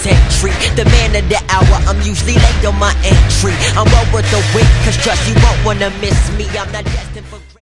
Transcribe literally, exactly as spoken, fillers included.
penitentiary. The man of the hour, I'm usually late on my entry. I'm well worth the wait, cause trust you won't wanna miss me. I'm not destined for